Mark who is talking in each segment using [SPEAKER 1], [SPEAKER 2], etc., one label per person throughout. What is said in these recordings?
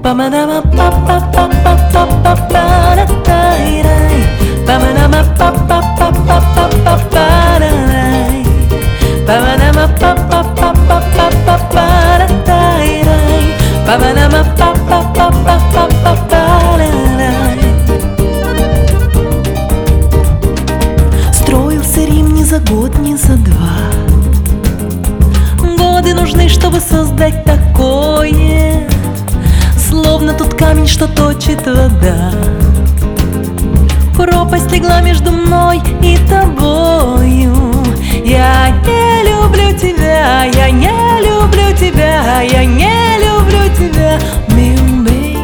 [SPEAKER 1] Строился Рим не за год, не за два. Годы нужны, чтобы создать такое, словно тот камень, что точит вода. Пропасть легла между мной и тобою. Я не люблю тебя, я не люблю тебя, я не люблю тебя, милый.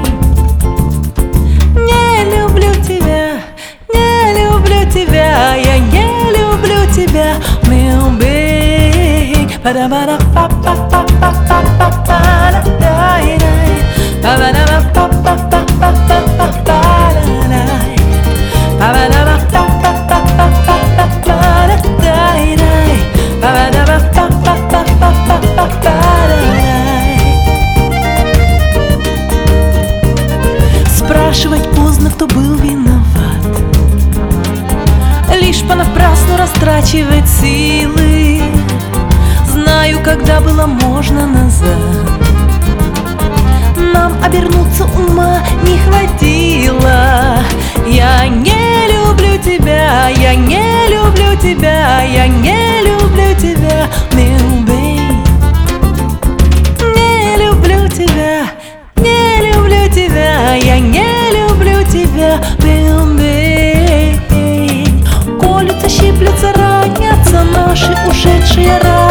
[SPEAKER 1] Не люблю тебя, не люблю тебя, я не люблю тебя, милый. Спрашивать поздно, кто был виноват, лишь понапрасну растрачивать силы. Знаю, когда было можно назад, нам обернуться ума не хватило. Я не люблю тебя, я не люблю тебя, я не люблю тебя, милый. Не люблю тебя, не люблю тебя, я не люблю тебя, милый. Колются, щиплются, ранятся наши ушедшие раны.